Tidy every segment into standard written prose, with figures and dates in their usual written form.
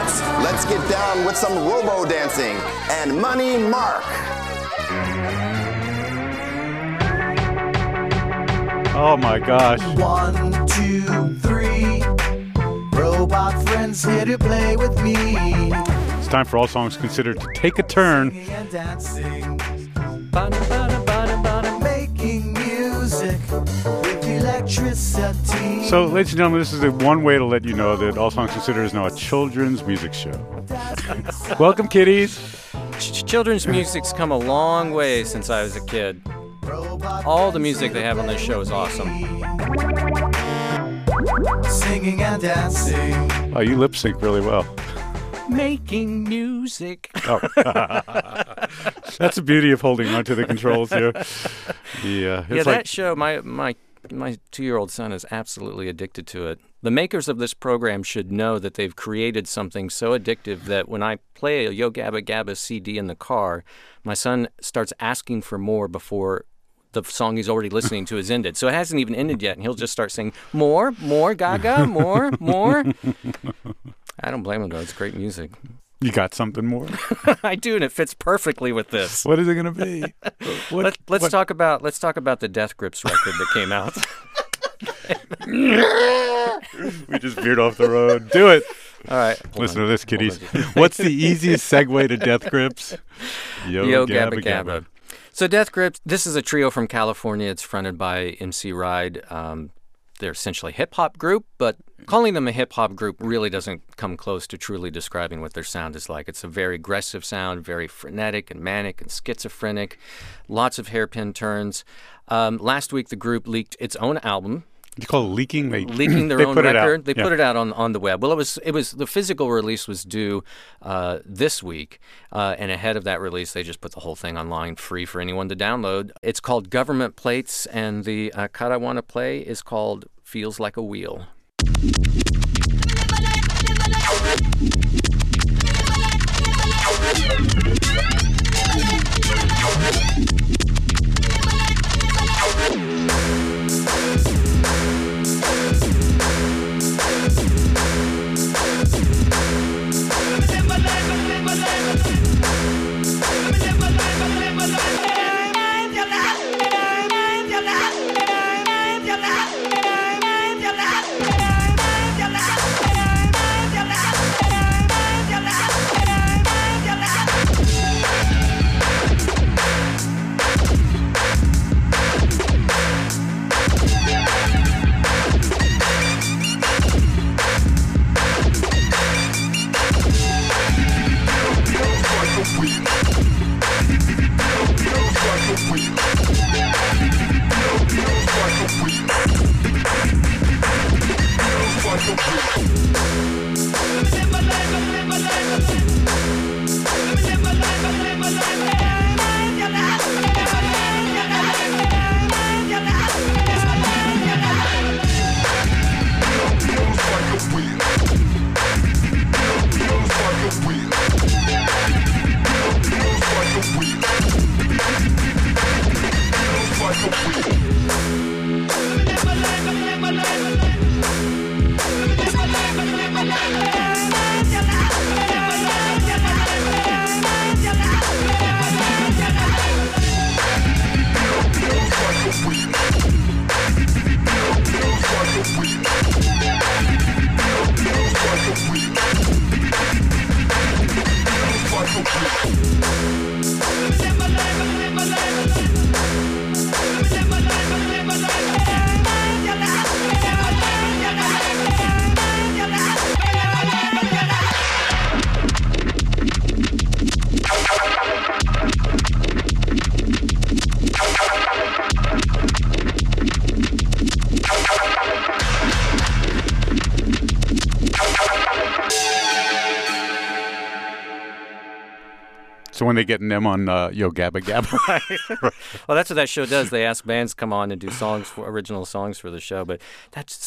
let's get down with some robo dancing and Money Mark. Oh my gosh. 1, 2, 3. Robot friends here to play with me. It's time for All Songs Considered to take a turn. Singing and dancing. Making music with electricity. So, ladies and gentlemen, this is the one way to let you know that All Songs Considered is now a children's music show. Welcome, kiddies. Children's music's come a long way since I was a kid. All the music they have on this show is awesome. Singing and dancing. Oh, you lip sync really well. Making music. Oh. That's the beauty of holding onto the controls here. Yeah, Yeah, that show, my 2-year-old son is absolutely addicted to it. The makers of this program should know that they've created something so addictive that when I play a Yo Gabba Gabba CD in the car, my son starts asking for more before the song he's already listening to is ended. So it hasn't even ended yet, and he'll just start saying, more, Gaga, more. I don't blame him, though. It's great music. You got something more? I do, and it fits perfectly with this. What is it going to be? Let's talk about the Death Grips record that came out. We just veered off the road. Do it. All right. Listen to this, kiddies. What's the easiest segue to Death Grips? Yo Gabba Gabba. So Death Grips, this is a trio from California. It's fronted by MC Ride. They're essentially a hip-hop group, but calling them a hip-hop group really doesn't come close to truly describing what their sound is like. It's a very aggressive sound, very frenetic and manic and schizophrenic, lots of hairpin turns. Last week, the group leaked its own album. You call it leaking? Leaking their own record. They put it out on the web. Well, it was the physical release was due this week, and ahead of that release, they just put the whole thing online free for anyone to download. It's called Government Plates, and the cut I want to play is called Feels Like a Wheel. So when they get them on Yo Gabba Gabba. Well, that's what that show does. They ask bands to come on and do original songs for the show. But that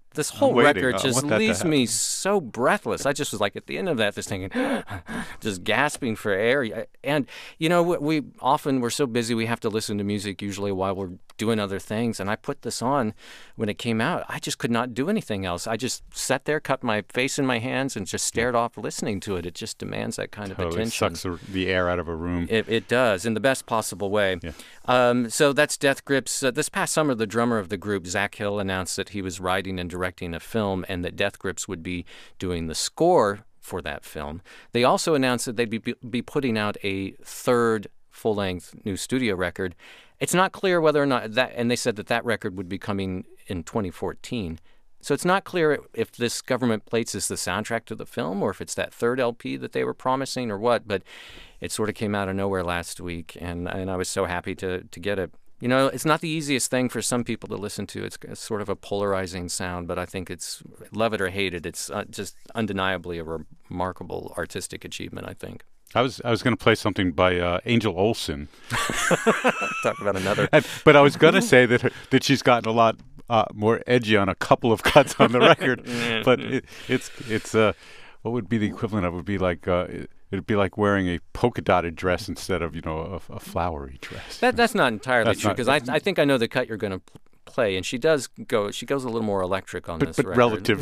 this whole waiting. record I just want that to leaves me happen. so breathless. I just was like at the end of that, just thinking, just gasping for air. And we're so busy we have to listen to music usually while we're doing other things. And I put this on when it came out. I just could not do anything else. I just sat there, cut my face in my hands, and just stared off listening to it. It just demands that kind of Totally attention. sucks the air out of a room. It does, in the best possible way. Yeah. So that's Death Grips. This past summer, the drummer of the group, Zach Hill, announced that he was writing and directing a film and that Death Grips would be doing the score for that film. They also announced that they'd be putting out a third full-length new studio record. It's not clear whether or not that, and they said that record would be coming in 2014. So it's not clear if this Government Plates is the soundtrack to the film or if it's that third LP that they were promising or what, but it sort of came out of nowhere last week, and I was so happy to get it. It's not the easiest thing for some people to listen to. It's sort of a polarizing sound, but I think it's, love it or hate it, it's just undeniably a remarkable artistic achievement, I think. I was going to play something by Angel Olsen. Talk about another. But I was going to say that she's gotten a lot more edgy on a couple of cuts on the record. But it's what would be the equivalent of? It would be like it'd be like wearing a polka dotted dress instead of a flowery dress. That's not entirely true, because I think I know the cut you're going to play, and she goes a little more electric on this but record. relative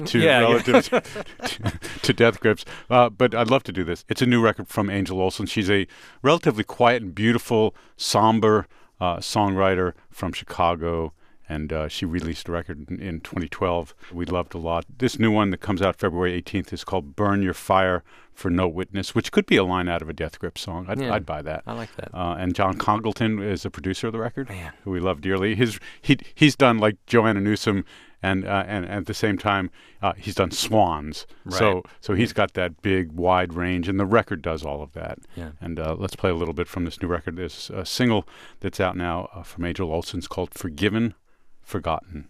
to Death Grips. But I'd love to do this. It's a new record from Angel Olsen. She's a relatively quiet and beautiful, somber songwriter from Chicago, and she released a record in 2012 we loved a lot. This new one that comes out February 18th is called Burn Your Fire for No Witness, which could be a line out of a Death Grips song. I'd buy that. I like that. And John Congleton is the producer of the record, Man. who we love dearly. He's done like Joanna Newsom, and at the same time he's done Swans. Right. So he's got that big wide range, and the record does all of that. Yeah. And let's play a little bit from this new record. There's a single that's out now from Angel Olsen. It's called Forgiven, Forgotten.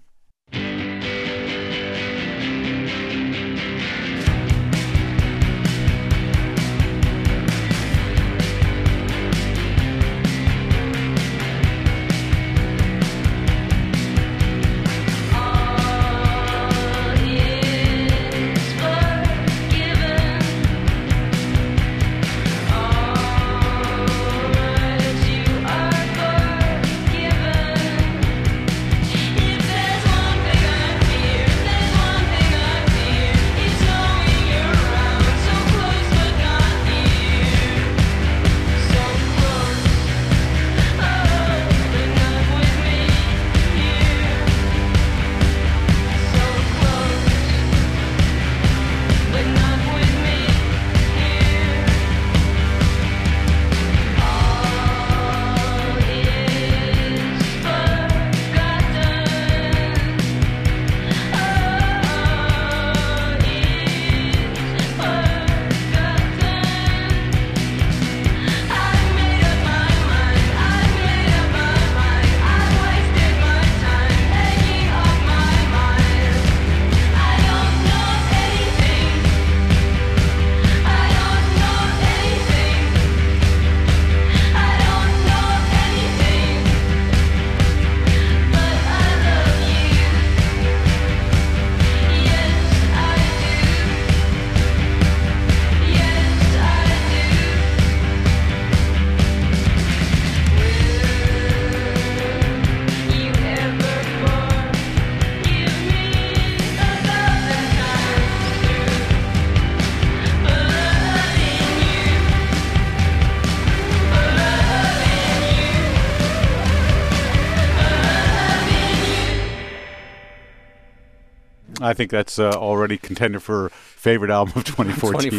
I think that's already contender for favorite album of 2014.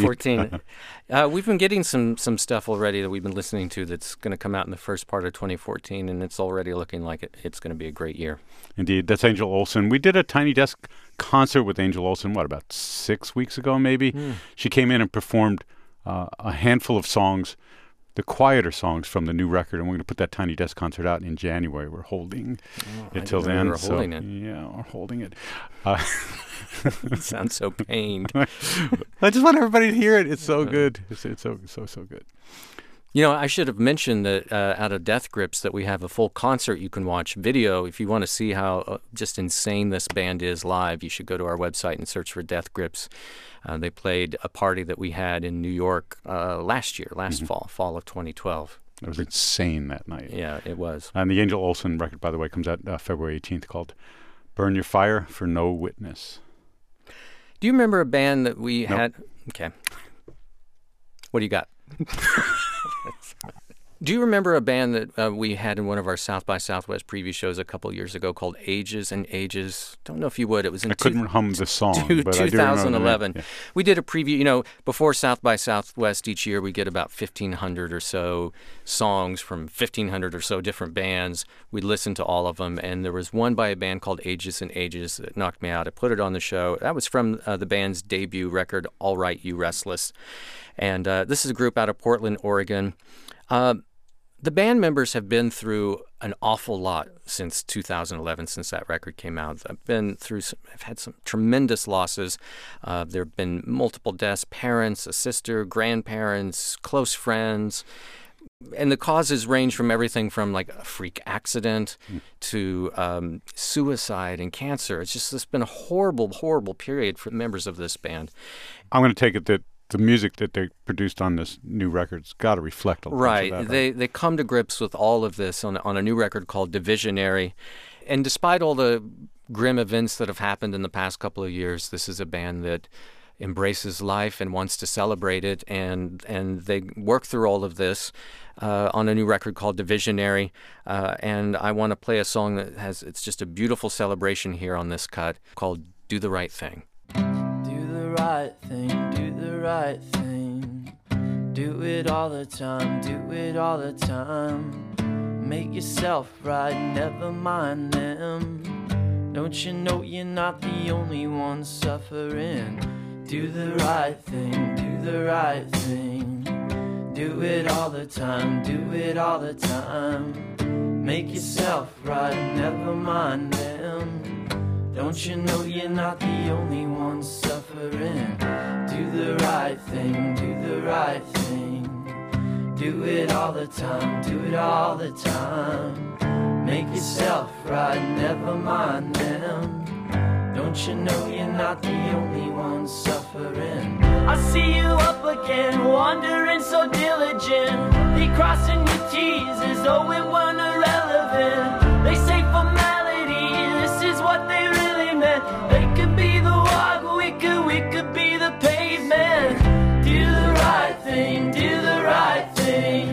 2014. We've been getting some stuff already that we've been listening to that's going to come out in the first part of 2014, and it's already looking like it's going to be a great year. Indeed. That's Angel Olsen. We did a Tiny Desk concert with Angel Olsen, about 6 weeks ago maybe? She came in and performed a handful of songs, the quieter songs from the new record, and we're going to put that Tiny Desk concert out in January. We're holding it till then. We're holding it. Yeah, we're holding it. It sounds so pained. I just want everybody to hear it. It's so good. It's so good. You know, I should have mentioned that out of Death Grips that we have a full concert you can watch video. If you want to see how just insane this band is live, you should go to our website and search for Death Grips. They played a party that we had in New York last fall of 2012. It was insane that night. Yeah, it was. And the Angel Olsen record, by the way, comes out February 18th, called Burn Your Fire for No Witness. Do you remember a band that we had? Okay. What do you got? Do you remember a band that we had in one of our South by Southwest preview shows a couple years ago called Ages and Ages? Don't know if you would. It was in I couldn't hum the song, but I do 2011. Yeah. We did a preview. You know, before South by Southwest each year, we get about 1,500 or so songs from 1,500 or so different bands. We'd listen to all of them, and there was one by a band called Ages and Ages that knocked me out. I put it on the show. That was from the band's debut record, All Right, You Restless. And this is a group out of Portland, Oregon. The band members have been through an awful lot since 2011, since that record came out. I've had some tremendous losses. There have been multiple deaths, parents, a sister, grandparents, close friends. And the causes range from everything from like a freak accident to suicide and cancer. It's been a horrible, horrible period for members of this band. I'm going to take it that the music that they produced on this new record's got to reflect a lot right. of that. They come to grips with all of this on a new record called Divisionary. And despite all the grim events that have happened in the past couple of years, this is a band that embraces life and wants to celebrate it. And they work through all of this on a new record called Divisionary. And I want to play a song that it's just a beautiful celebration here on this cut called Do the Right Thing. Do the right thing, do the right thing. Do it all the time, do it all the time. Make yourself right, never mind them. Don't you know you're not the only one suffering? Do the right thing, do the right thing. Do it all the time, do it all the time. Make yourself right, never mind them. Don't you know you're not the only one suffering? Do the right thing, do the right thing. Do it all the time, do it all the time. Make yourself right, never mind them. Don't you know you're not the only one suffering? I see you up again, wandering so diligent. They crossing your T's as though it weren't irrelevant. They say formality, this is what they really meant. They could be the walk, we could be the pavement. Do the right thing, do the right thing.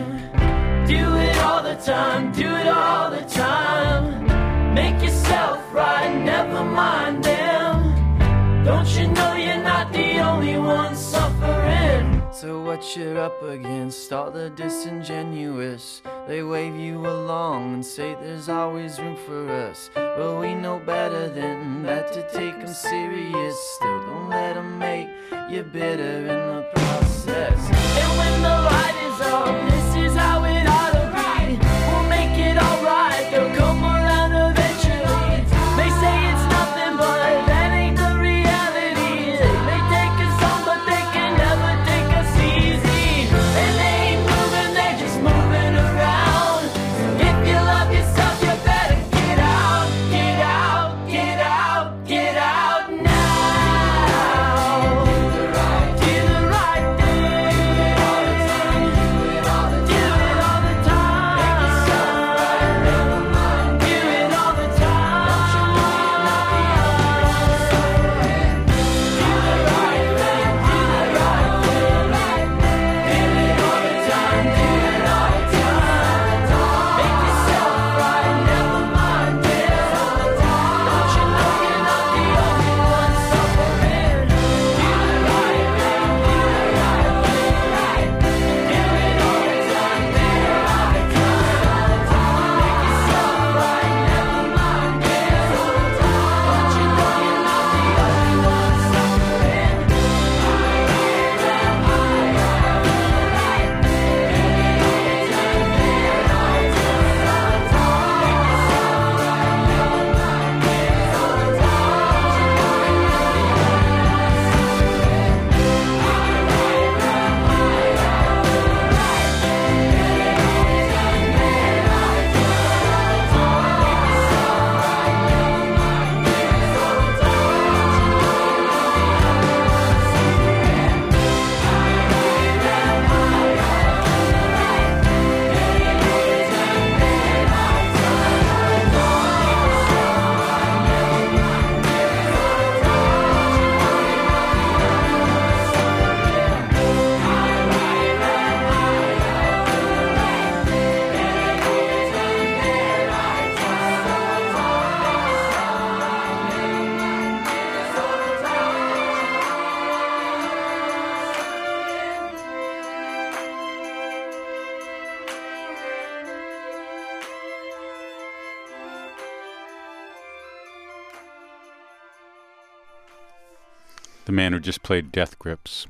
Do it all the time, do it all the time. Make yourself right, never mind them. Don't you know you're not the only one suffering? So what you're up against, all the disingenuous. They wave you along and say there's always room for us. But we know better than that to take them serious. Still don't let them make you bitter in the process. And when the light is on, this is how it ought to be. We'll make it alright, they'll come around eventually. They say it's nothing but that ain't the reality. They may take us on but they can never take us easy. And they ain't moving, they're just moving around. If you love yourself you better get out, get out, get out, get out now. Do the right thing. Do it all the the man who just played Death Grips.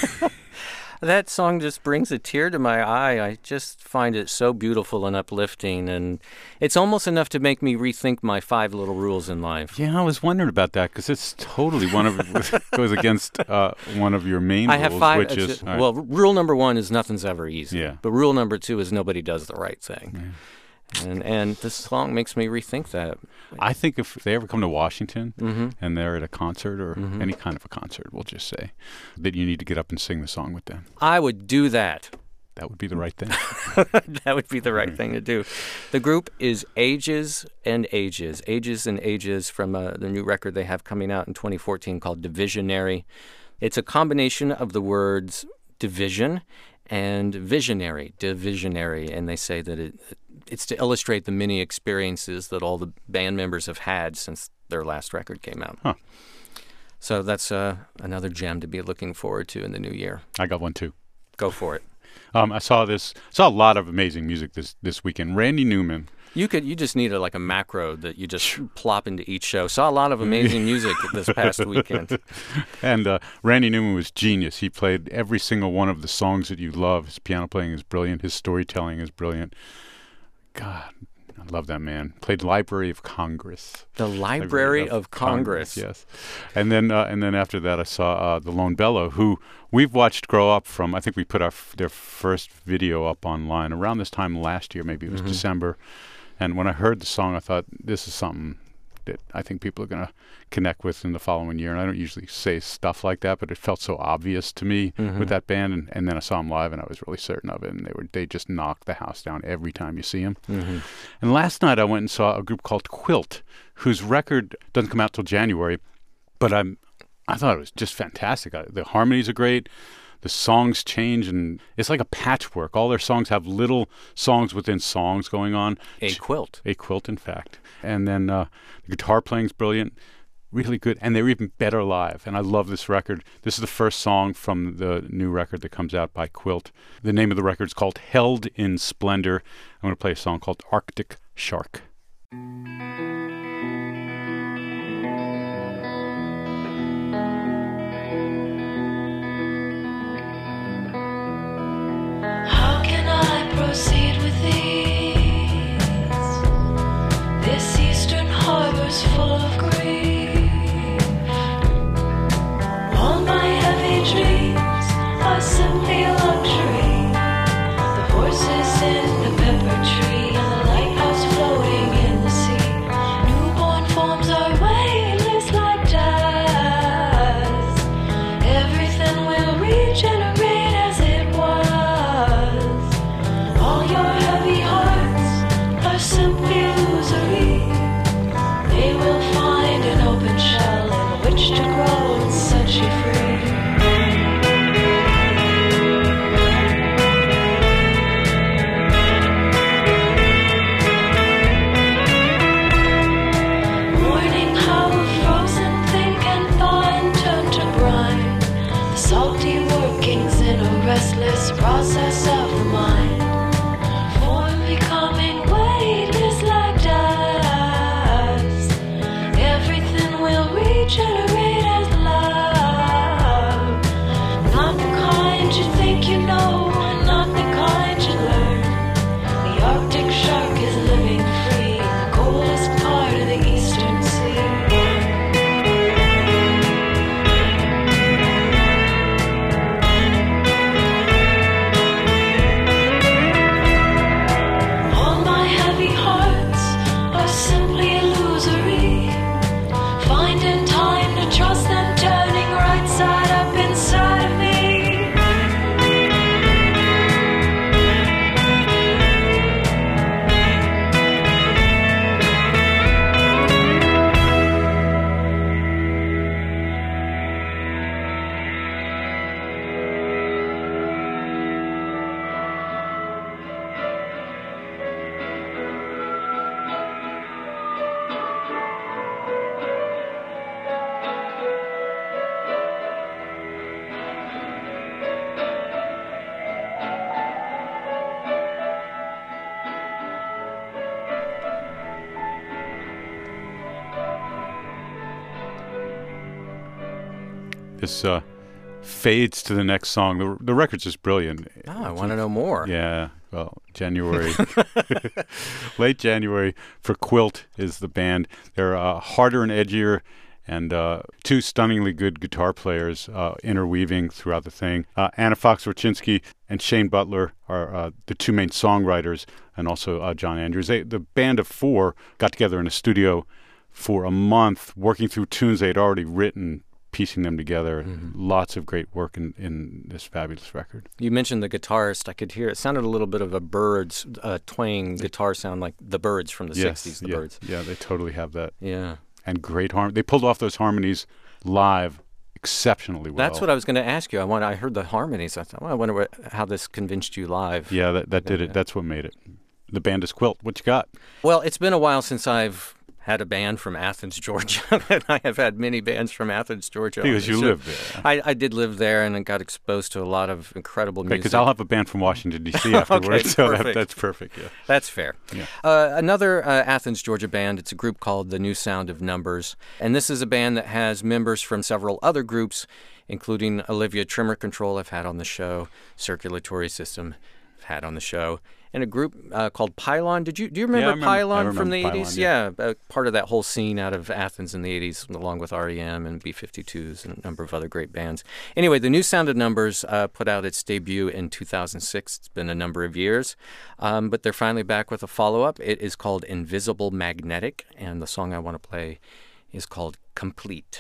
That song just brings a tear to my eye. I just find it so beautiful and uplifting, and it's almost enough to make me rethink my 5 little rules in life. Yeah, I was wondering about that because it's totally goes against one of your main I rules, have 5. which is... Well, rule number 1 is nothing's ever easy. Yeah. But rule number 2 is nobody does the right thing. Yeah. And this song makes me rethink that. I think if they ever come to Washington Mm-hmm. and they're at a concert or any kind of a concert, we'll just say that you need to get up and sing the song with them. I would do that. That would be the right thing. That would be the right thing to do. The group is Ages and Ages. Ages and Ages from the new record they have coming out in 2014 called Divisionary. It's a combination of the words division and visionary, divisionary, and they say that it's to illustrate the many experiences that all the band members have had since their last record came out. Huh. So that's another gem to be looking forward to in the new year. I got one too. Go for it. I saw a lot of amazing music this weekend. Randy Newman. You just need a macro that you just plop into each show. Saw a lot of amazing music this past weekend. And Randy Newman was genius. He played every single one of the songs that you love. His piano playing is brilliant. His storytelling is brilliant. God, I love that man. Played Library of Congress. The Library of Congress. Yes. And then after that, I saw the Lone Bellow, who we've watched grow up from. I think we put their first video up online around this time last year. Maybe it was December. And when I heard the song, I thought, this is something that I think people are going to connect with in the following year. And I don't usually say stuff like that, but it felt so obvious to me with that band. And then I saw them live, and I was really certain of it. And they just knocked the house down every time you see them. And last night I went and saw a group called Quilt, whose record doesn't come out till January. But I thought it was just fantastic. The harmonies are great. The songs change, and it's like a patchwork. All their songs have little songs within songs going on. A quilt. A quilt, in fact. And then the guitar playing's brilliant, really good, and they're even better live. And I love this record. This is the first song from the new record that comes out by Quilt. The name of the record is called Held in Splendor. I'm going to play a song called Arctic Shark. Proceed with ease. This eastern harbor's full of grief. All my heavy dreams are simply a luxury. The horses in the pepper tree and the lighthouse floating in the sea. Newborn forms are weightless like dust. Everything will regenerate as it was. All your heavy hearts are simply illusory. They will find an open shell in which to grow and set you free. Morning how a frozen thing can thaw and turn to brine. The salty workings in a restless process of the mind. Becoming weightless like dust. Everything will regenerate as love. Not the kind you think you know, and not the kind you learn. The Arctic shark is living free in the coldest part of the eastern sea. just fades to the next song. The record's just brilliant. Oh, I want to know more. Yeah, well, January, late January for Quilt is the band. They're harder and edgier, and two stunningly good guitar players interweaving throughout the thing. Anna Fox-Rorczynski and Shane Butler are the two main songwriters, and also John Andrews. The band of four got together in a studio for a month, working through tunes they'd already written, piecing them together. Lots of great work in this fabulous record. You mentioned the guitarist. I could hear it sounded a little bit of a Byrds twang guitar sound, like the Byrds from the 60s. The Byrds. Yeah, they totally have that. Yeah. And great They pulled off those harmonies live exceptionally well. That's what I was going to ask you. I heard the harmonies. I thought, well, I wonder how this convinced you live. Yeah, that did it. That's what made it. The band is Quilt. What you got? Well, it's been a while since I've had a band from Athens, Georgia. And I have had many bands from Athens, Georgia. Because you lived there. I did live there and got exposed to a lot of incredible music. Because I'll have a band from Washington, D.C. afterwards. Okay, so perfect. That's perfect, yeah. That's fair. Yeah. Another Athens, Georgia band, it's a group called The New Sound of Numbers. And this is a band that has members from several other groups, including Olivia Tremor Control, I've had on the show, Circulatory System, I've had on the show, and a group called Pylon. Do you remember Pylon from the 80s? Yeah, part of that whole scene out of Athens in the 80s, along with REM and B-52s and a number of other great bands. Anyway, The New Sound of Numbers put out its debut in 2006. It's been a number of years, but they're finally back with a follow-up. It is called Invisible Magnetic, and the song I want to play is called Complete.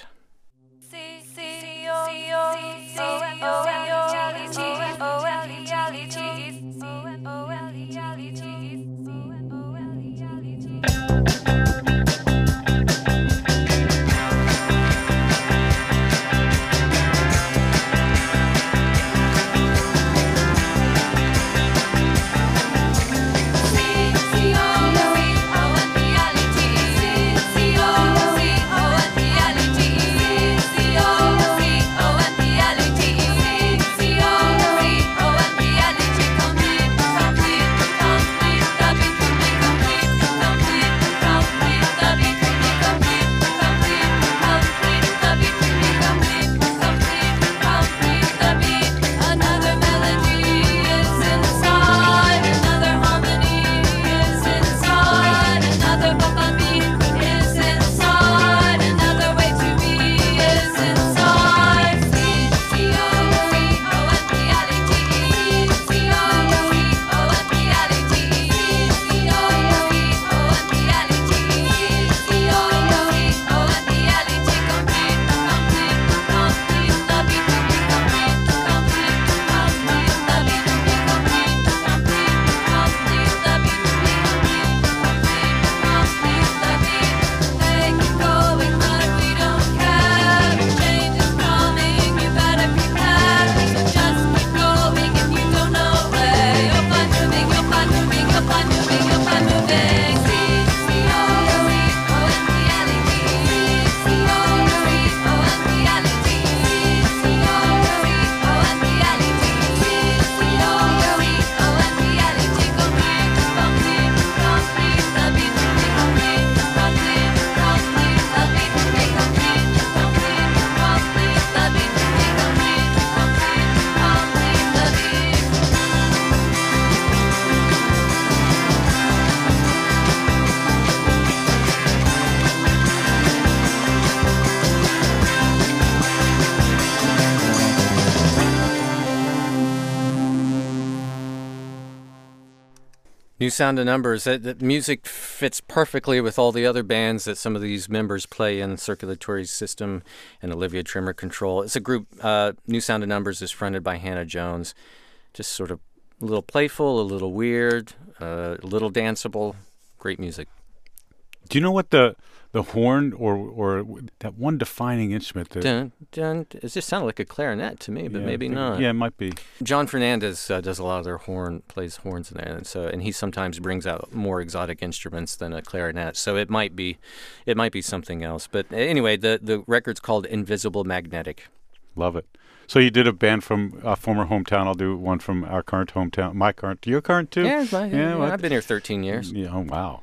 New Sound of Numbers. That music fits perfectly with all the other bands that some of these members play in, Circulatory System and Olivia Tremor Control. It's a group, New Sound of Numbers is fronted by Hannah Jones. Just sort of a little playful, a little weird, a little danceable. Great music. Do you know what the horn or that one defining instrument? Dun, dun, it just sounded like a clarinet to me, but maybe not. Yeah, it might be. John Fernandez does a lot of their plays horns in there, and he sometimes brings out more exotic instruments than a clarinet. So it might be something else. But anyway, the record's called Invisible Magnetic. Love it. So you did a band from former hometown. I'll do one from our current hometown. My current. Your current too? Yeah, I've been here 13 years. Yeah. Oh wow.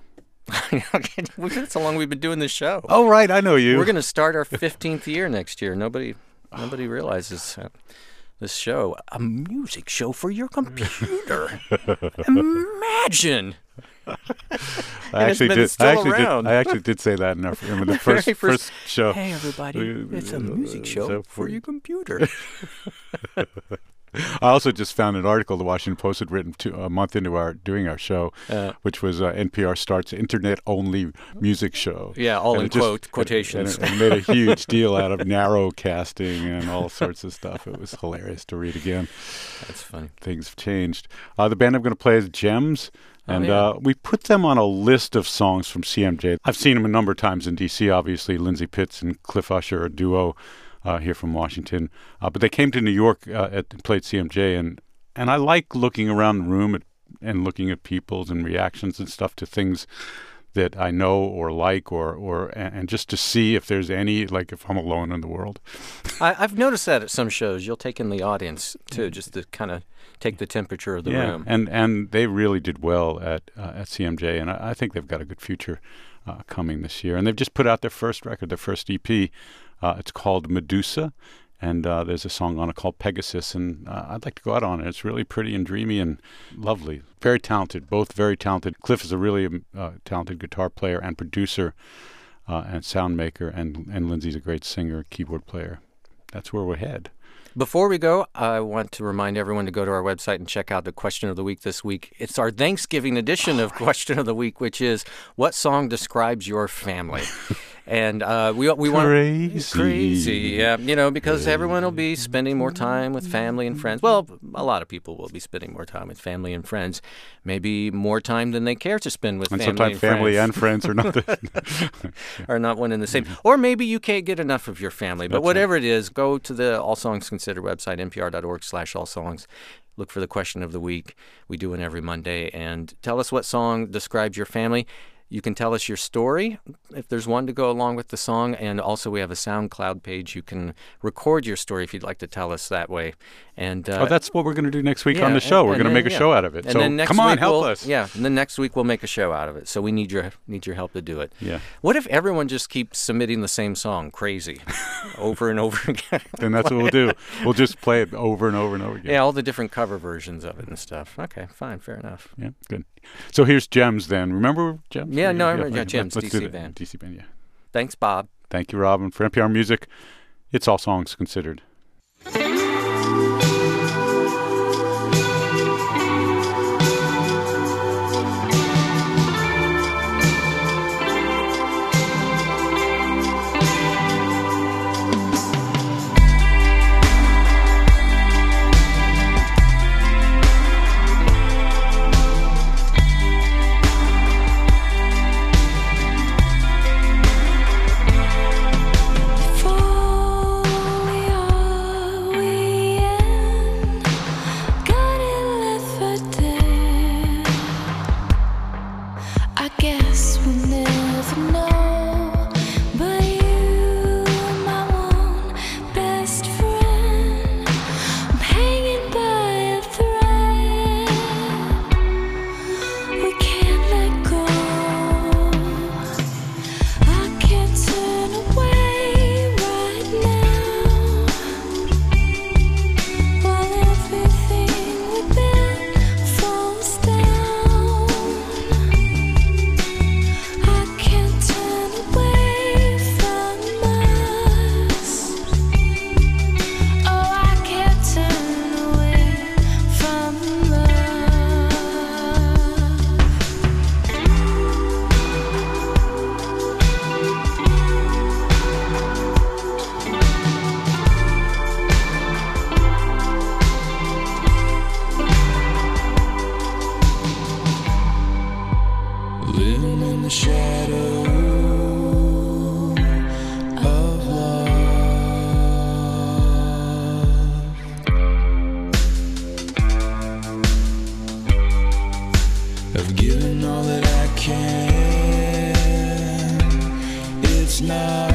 That's how long we've been doing this show. Oh right, I know you. We're going to start our 15th year next year. Nobody Nobody realizes this show, a music show for your computer. Imagine. I actually did say that in the first show. Hey, everybody, it's a music show for your computer. I also just found an article the Washington Post had written a month into doing our show, which was NPR starts internet-only music show. Yeah, all in quotations. And made a huge deal out of narrowcasting and all sorts of stuff. It was hilarious to read again. That's funny. Things have changed. The band I'm going to play is Gems. And we put them on a list of songs from CMJ. I've seen them a number of times in D.C., obviously. Lindsey Pitts and Cliff Usher, a duo here from Washington. But they came to New York and played CMJ. And I like looking around the room and looking at people's and reactions and stuff to things that I know or like and just to see if there's any, like if I'm alone in the world. I've noticed that at some shows. You'll take in the audience, too, just to kind of take the temperature of the room. And they really did well at CMJ, and I think they've got a good future coming this year. And they've just put out their first record, their first EP. It's called Medusa, and there's a song on it called Pegasus, and I'd like to go out on it. It's really pretty and dreamy and lovely. Very talented, both very talented. Cliff is a really talented guitar player and producer and sound maker, and Lindsey's a great singer, keyboard player. That's where we're headed. Before we go, I want to remind everyone to go to our website and check out the Question of the Week this week. It's our Thanksgiving edition of Question of the Week, which is, what song describes your family? And we want crazy, yeah, because everyone will be spending more time with family and friends. Well, a lot of people will be spending more time with family and friends, maybe more time than they care to spend with family and friends. And sometimes family and friends are not are not one and the same. Or maybe you can't get enough of your family. But whatever it is, go to the All Songs Considered website, npr.org/allsongs. Look for the Question of the Week. We do it every Monday. And tell us what song describes your family. You can tell us your story, if there's one to go along with the song. And also we have a SoundCloud page. You can record your story if you'd like to tell us that way. And that's what we're going to do next week on the show. We're going to make a show out of it. And so come on, help us. Yeah, and then next week we'll make a show out of it. So we need your help to do it. Yeah. What if everyone just keeps submitting the same song, Crazy, over and over again? Then that's what we'll do. We'll just play it over and over and over again. Yeah, all the different cover versions of it and stuff. Okay, fine, fair enough. Yeah, good. So here's Gems then. Remember Gems? Yeah, no, I remember Gems, DC band. DC band, yeah. Thanks, Bob. Thank you, Robin. For NPR Music, it's All Songs Considered. I've given all that I can. It's not